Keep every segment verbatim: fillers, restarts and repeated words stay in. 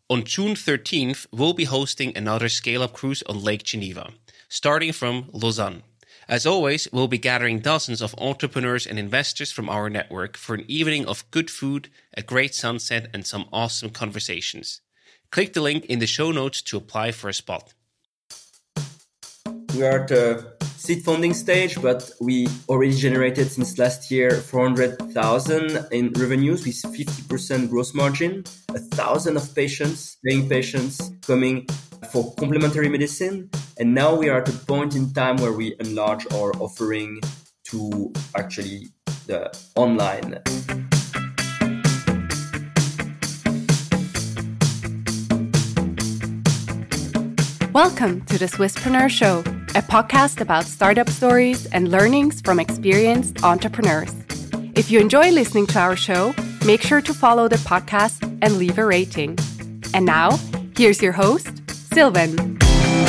On June thirteenth, we'll be hosting another Scale Up cruise on Lake Geneva, starting from Lausanne. As always, we'll be gathering dozens of entrepreneurs and investors from our network for an evening of good food, a great sunset, and some awesome conversations. Click the link in the show notes to apply for a spot. We are at the seed funding stage, but we already generated since last year four hundred thousand in revenues with fifty percent gross margin, a thousand of patients, paying patients coming for complementary medicine. And now we are at a point in time where we enlarge our offering to actually the online. Welcome to the Swisspreneur Show, a podcast about startup stories and learnings from experienced entrepreneurs. If you enjoy listening to our show, make sure to follow the podcast and leave a rating. And now, here's your host, Sylvain.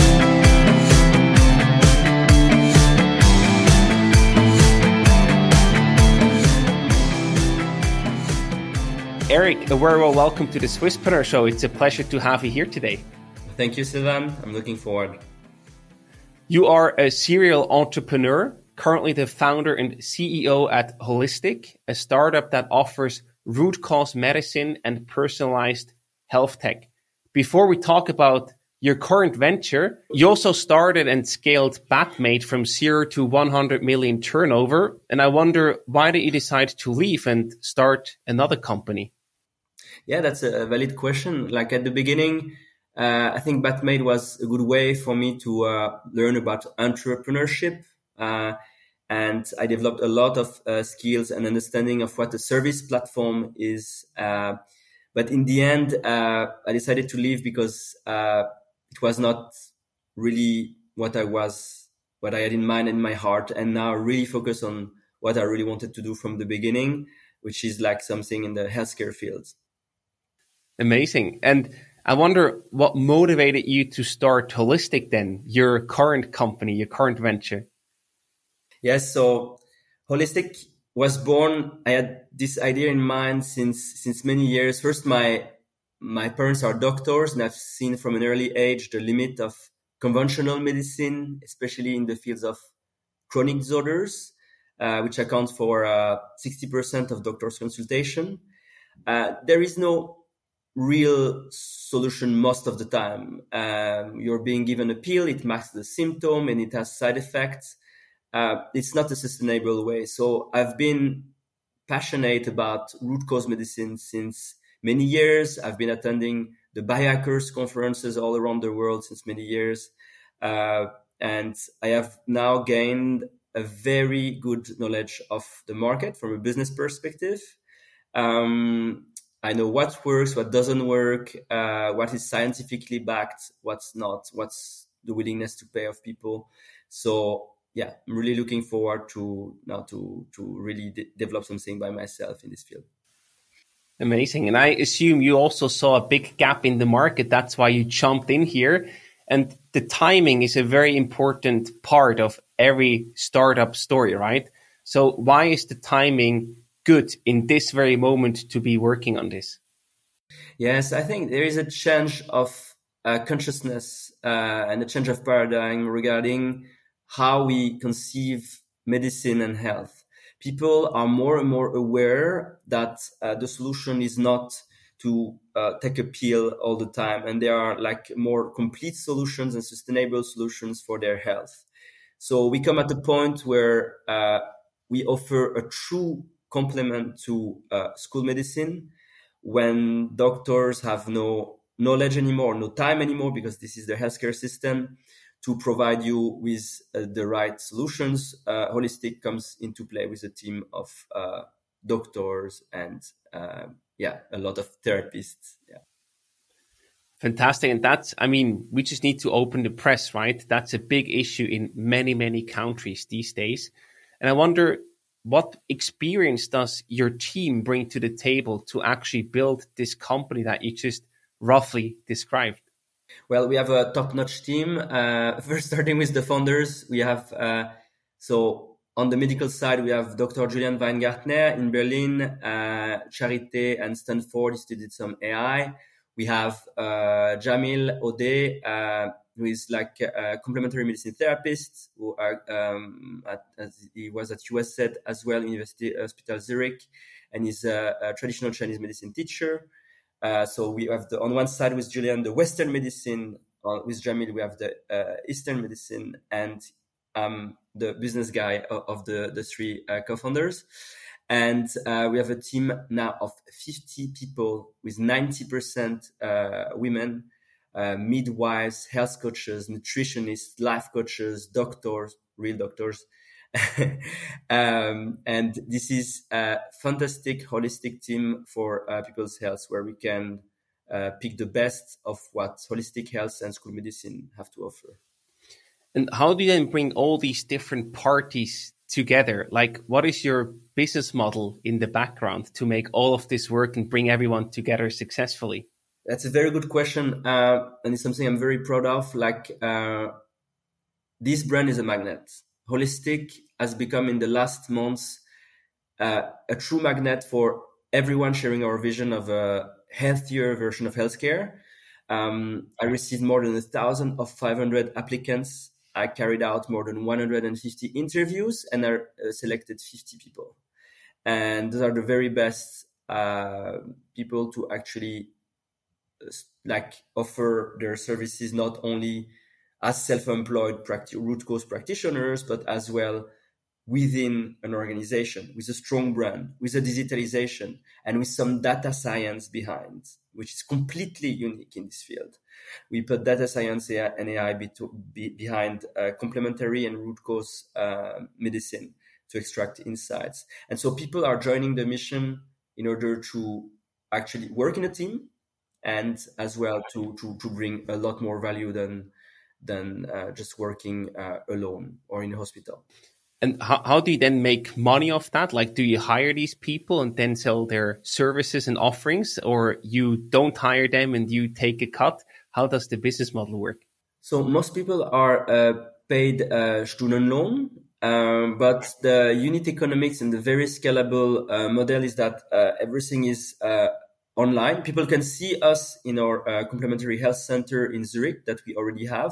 Eric, a very well welcome to the Swisspreneur Show. It's a pleasure to have you here today. Thank you, Sylvain. I'm looking forward. You are a serial entrepreneur, currently the founder and C E O at Holistic, a startup that offers root cause medicine and personalized health tech. Before we talk about your current venture, you also started and scaled Batmate from zero to one hundred million turnover. And I wonder, why did you decide to leave and start another company? Yeah, that's a valid question. Like at the beginning, Uh, I think Batmate was a good way for me to uh, learn about entrepreneurship. Uh, and I developed a lot of uh, skills and understanding of what a service platform is. Uh, but in the end, uh, I decided to leave because uh, it was not really what I was, what I had in mind and in my heart. And now I really focus on what I really wanted to do from the beginning, which is like something in the healthcare field. Amazing. And I wonder what motivated you to start Holistic then, your current company, your current venture? Yes, so Holistic was born, I had this idea in mind since since many years. First, my my parents are doctors, and I've seen from an early age the limit of conventional medicine, especially in the fields of chronic disorders, uh, which accounts for uh, sixty percent of doctors' consultation. Uh, there is no real solution most of the time. Um, you're being given a pill, it masks the symptom and it has side effects. Uh, it's not a sustainable way. So I've been passionate about root cause medicine since many years. I've been attending the biohackers conferences all around the world since many years. Uh, and I have now gained a very good knowledge of the market from a business perspective. Um, I know what works, what doesn't work, uh, what is scientifically backed, what's not, what's the willingness to pay of people. So yeah, I'm really looking forward to now to to really de- develop something by myself in this field. Amazing. And I assume you also saw a big gap in the market. That's why you jumped in here. And the timing is a very important part of every startup story, right? So why is the timing good in this very moment to be working on this? Yes, I think there is a change of uh, consciousness uh, and a change of paradigm regarding how we conceive medicine and health. People are more and more aware that uh, the solution is not to uh, take a pill all the time, and there are like more complete solutions and sustainable solutions for their health. So we come at a point where uh, we offer a true complement to uh, school medicine when doctors have no knowledge anymore, no time anymore, because this is the healthcare system to provide you with uh, the right solutions. Uh, Holistic comes into play with a team of uh, doctors and uh, yeah, a lot of therapists. Yeah. Fantastic. And that's, I mean, we just need to open the press, right? That's a big issue in many, many countries these days. And I wonder, what experience does your team bring to the table to actually build this company that you just roughly described? Well, we have a top-notch team. Uh, first, starting with the founders, we have, uh, so on the medical side, we have Doctor Julian Weingartner in Berlin, uh, Charité and Stanford studied some A I. we have uh, Jamil Ode, uh, who is like a complementary medicine therapist, who are, um, at, as he was at U S A D as well, University Hospital Zurich, and he's a, a traditional Chinese medicine teacher. Uh, so we have the on one side with Julian the Western medicine, uh, with Jamil we have the uh, Eastern medicine, and um, the business guy of, of the the three uh, co-founders. And uh, we have a team now of fifty people with ninety percent uh, women, uh, midwives, health coaches, nutritionists, life coaches, doctors, real doctors. um, and this is a fantastic holistic team for uh, people's health, where we can uh, pick the best of what holistic health and school medicine have to offer. And how do you then bring all these different parties together? Like, what is your business model in the background to make all of this work and bring everyone together successfully? That's a very good question. Uh, and it's something I'm very proud of. Like, uh, this brand is a magnet. Holistic has become in the last months uh, a true magnet for everyone sharing our vision of a healthier version of healthcare. Um, I received more than a thousand of five hundred applicants. I carried out more than one hundred fifty interviews, and I uh, selected fifty people. And those are the very best uh, people to actually uh, like offer their services, not only as self-employed practi- root cause practitioners, but as well within an organization with a strong brand, with a digitalization, and with some data science behind, which is completely unique in this field. We put data science and A I be to, be behind uh, complementary and root cause uh, medicine to extract insights. And so people are joining the mission in order to actually work in a team, and as well to to, to bring a lot more value than than uh, just working uh, alone or in a hospital. And how, how do you then make money off that? Like, do you hire these people and then sell their services and offerings, or you don't hire them and you take a cut? How does the business model work? So most people are uh, paid uh, Stundenlohn, um, but the unit economics and the very scalable uh, model is that uh, everything is uh, online. People can see us in our uh, complementary health center in Zurich that we already have,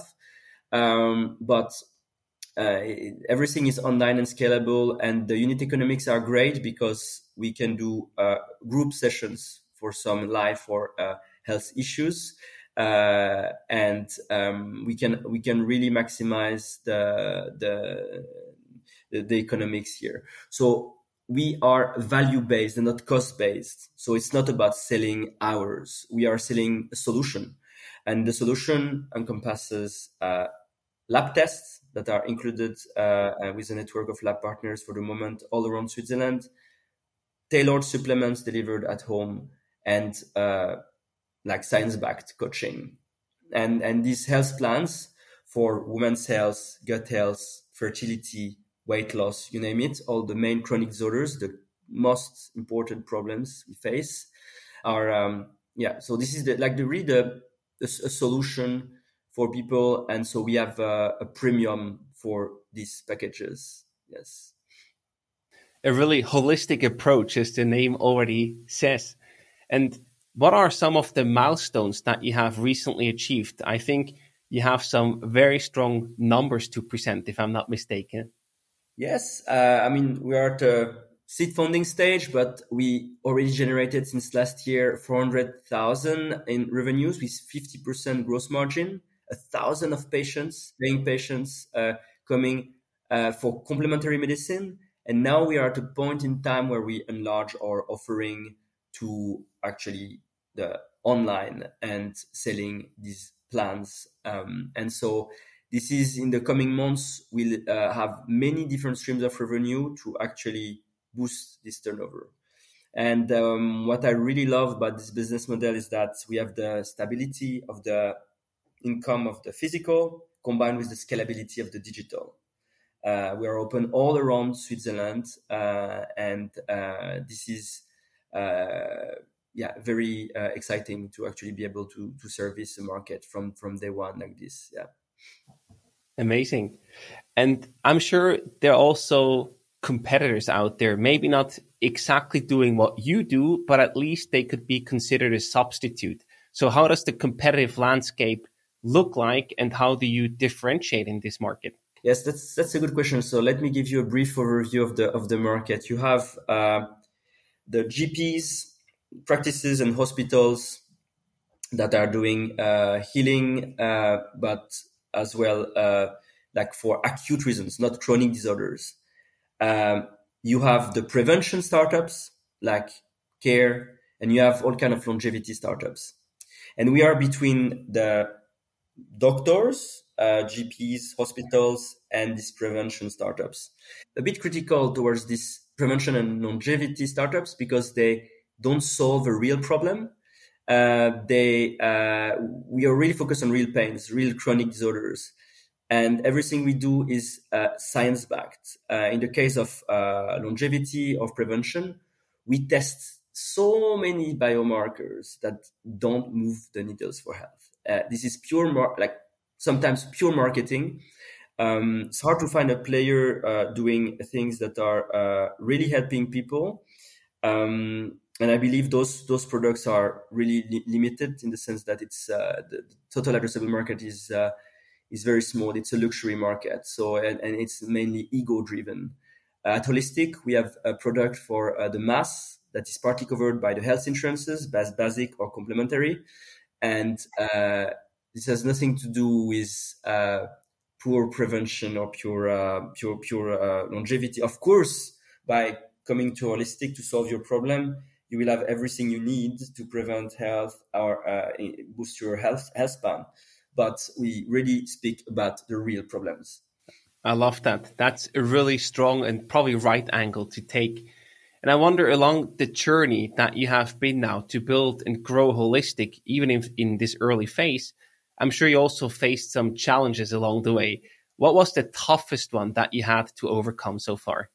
um, but Uh, everything is online and scalable, and the unit economics are great because we can do uh, group sessions for some life or uh, health issues, uh, and um, we can we can really maximize the the the, the economics here. So we are value based and not cost based. So it's not about selling hours. We are selling a solution, and the solution encompasses uh, lab tests that are included uh, with a network of lab partners for the moment all around Switzerland, tailored supplements delivered at home, and uh, like science-backed coaching. And, and these health plans for women's health, gut health, fertility, weight loss, you name it, all the main chronic disorders, the most important problems we face are, um, yeah, so this is the, like the really the, a, a solution for people, and so we have uh, a premium for these packages. Yes, a really holistic approach, as the name already says. And what are some of the milestones that you have recently achieved? I think you have some very strong numbers to present, if I'm not mistaken. Yes, uh, I mean, we are at a seed funding stage, but we already generated since last year four hundred thousand in revenues with fifty percent gross margin. A thousand of patients, paying patients uh, coming uh, for complementary medicine. And now we are at a point in time where we enlarge our offering to actually the online and selling these plans. Um, and so this is in the coming months, we'll uh, have many different streams of revenue to actually boost this turnover. And um, what I really love about this business model is that we have the stability of the income of the physical combined with the scalability of the digital. Uh, we are open all around Switzerland, uh, and uh, this is uh, yeah very uh, exciting to actually be able to to service the market from from day one like this. Yeah, amazing. And I'm sure there are also competitors out there, maybe not exactly doing what you do, but at least they could be considered a substitute. So how does the competitive landscape look like, and how do you differentiate in this market? Yes, that's that's a good question. So let me give you a brief overview of the of the market. You have uh, the G Ps, practices, and hospitals that are doing uh, healing, uh, but as well uh, like for acute reasons, not chronic disorders. Um, you have the prevention startups like Care, and you have all kind of longevity startups. And we are between the doctors, uh, G Ps, hospitals, and these prevention startups. A bit critical towards these prevention and longevity startups because they don't solve a real problem. Uh, they uh, we are really focused on real pains, real chronic disorders, and everything we do is uh, science-backed. Uh, in the case of uh, longevity or prevention, we test so many biomarkers that don't move the needles for health. Uh, this is pure, mar- like sometimes pure marketing. Um, it's hard to find a player uh, doing things that are uh, really helping people. Um, and I believe those those products are really li- limited in the sense that it's uh, the, the total addressable market is uh, is very small. It's a luxury market, so and, and it's mainly ego driven. Uh, at Holistic, we have a product for uh, the mass that is partly covered by the health insurances, as basic or complementary, and uh, this has nothing to do with uh, poor prevention or pure uh, pure pure uh, longevity. Of course, by coming to Holistic to solve your problem, you will have everything you need to prevent health or uh, boost your health health span. But we really speak about the real problems. I love that. That's a really strong and probably right angle to take. And I wonder, along the journey that you have been now to build and grow Holistic, even in, in this early phase, I'm sure you also faced some challenges along the way. What was the toughest one that you had to overcome so far?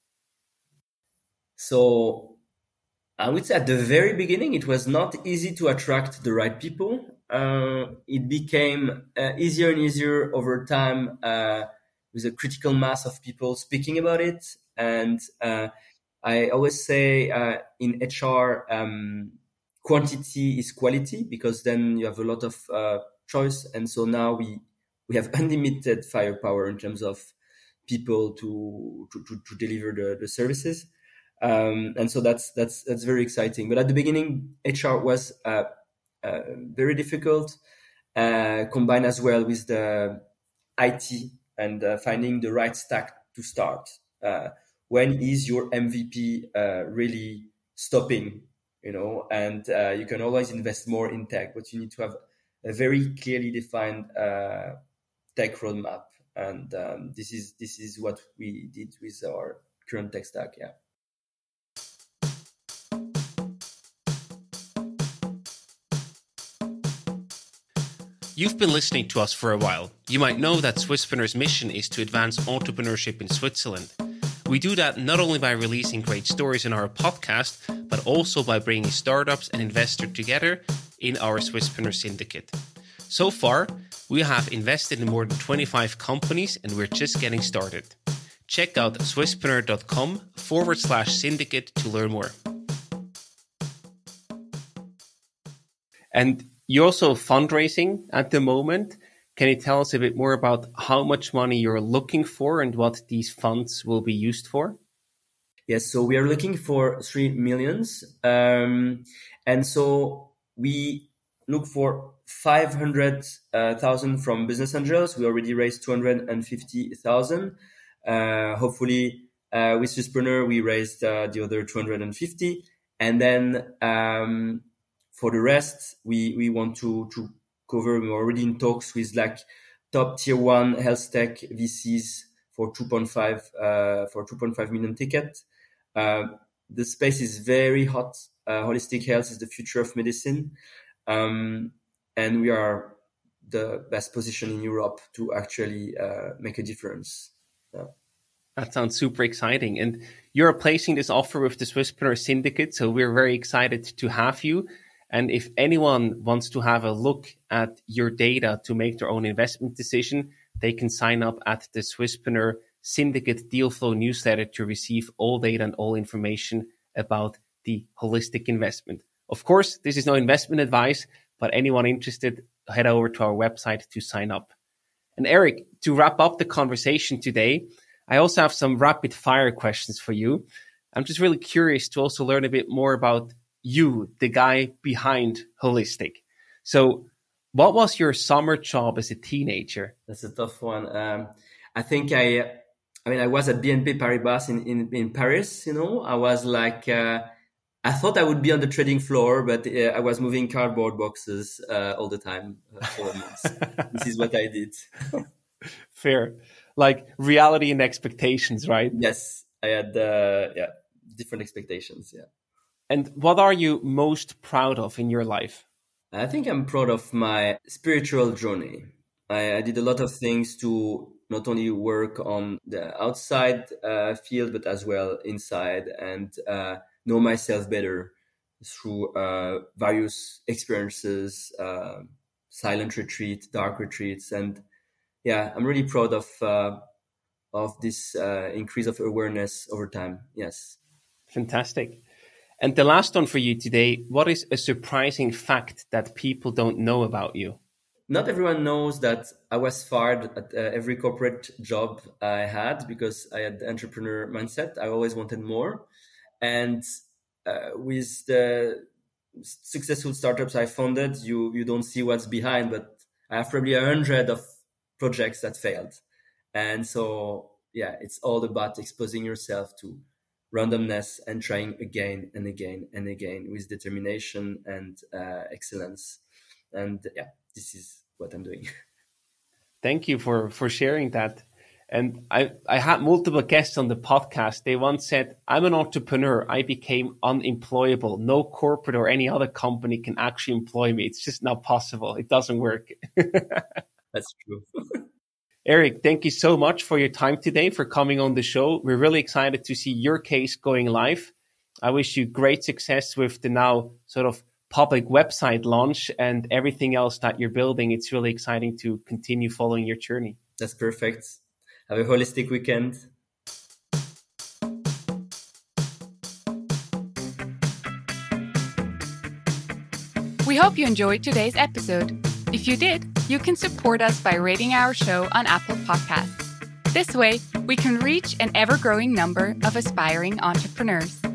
So I would say at the very beginning, it was not easy to attract the right people. Uh, it became uh, easier and easier over time uh, with a critical mass of people speaking about it. And uh, I always say uh, in H R, um, quantity is quality, because then you have a lot of uh, choice. And so now we, we have unlimited firepower in terms of people to, to, to, to deliver the, the services. Um, and so that's that's that's very exciting. But at the beginning, H R was uh, uh, very difficult, uh, combined as well with the I T and uh, finding the right stack to start. Uh, when is your M V P uh, really stopping? You know, and uh, you can always invest more in tech, but you need to have a very clearly defined uh, tech roadmap. And um, this is this is what we did with our current tech stack. Yeah. You've been listening to us for a while. You might know that Swisspreneurs' mission is to advance entrepreneurship in Switzerland. We do that not only by releasing great stories in our podcast, but also by bringing startups and investors together in our Swisspreneur Syndicate. So far, we have invested in more than twenty-five companies, and we're just getting started. Check out swisspreneur.com forward slash syndicate to learn more. And you're also fundraising at the moment. Can you tell us a bit more about how much money you're looking for and what these funds will be used for? Yes, so we are looking for three millions. Um, and so we look for five hundred thousand from business angels. We already raised two hundred fifty thousand. Uh, hopefully, uh, with Swisspreneur, we raised uh, the other two hundred fifty. And then um, for the rest, we, we want to, to cover, we're already in talks with like top tier one health tech V Cs for two point five, uh, for two point five million ticket. Uh, the space is very hot. Uh, holistic health is the future of medicine. Um, and we are the best position in Europe to actually uh, make a difference. Yeah. That sounds super exciting. And you're placing this offer with the Swisspreneur Syndicate, so we're very excited to have you. And if anyone wants to have a look at your data to make their own investment decision, they can sign up at the Swisspreneur Syndicate Deal Flow newsletter to receive all data and all information about the holistic investment. Of course, this is no investment advice, but anyone interested, head over to our website to sign up. And Eric, to wrap up the conversation today, I also have some rapid fire questions for you. I'm just really curious to also learn a bit more about you, the guy behind Holistic. So what was your summer job as a teenager? That's a tough one. Um, I think I, I mean, I was at B N P Paribas in, in, in Paris, you know, I was like, uh, I thought I would be on the trading floor, but uh, I was moving cardboard boxes uh, all the time uh, for months. This is what I did. Fair. Like reality and expectations, right? Yes, I had uh, yeah different expectations, yeah. And what are you most proud of in your life? I think I'm proud of my spiritual journey. I, I did a lot of things to not only work on the outside uh, field, but as well inside, and uh, know myself better through uh, various experiences, uh, silent retreat, dark retreats. And yeah, I'm really proud of uh, of this uh, increase of awareness over time. Yes. Fantastic. And the last one for you today, what is a surprising fact that people don't know about you? Not everyone knows that I was fired at uh, every corporate job I had because I had the entrepreneur mindset. I always wanted more. And uh, with the successful startups I founded, you, you don't see what's behind, but I have probably a hundred of projects that failed. And so, yeah, it's all about exposing yourself to randomness and trying again and again and again with determination and uh, excellence. And yeah, this is what I'm doing. Thank you for, for sharing that. And I, I had multiple guests on the podcast. They once said, I'm an entrepreneur. I became unemployable. No corporate or any other company can actually employ me. It's just not possible. It doesn't work. That's true. Eric, thank you so much for your time today, for coming on the show. We're really excited to see your case going live. I wish you great success with the now sort of public website launch and everything else that you're building. It's really exciting to continue following your journey. That's perfect. Have a holistic weekend. We hope you enjoyed today's episode. If you did, you can support us by rating our show on Apple Podcasts. This way, we can reach an ever-growing number of aspiring entrepreneurs.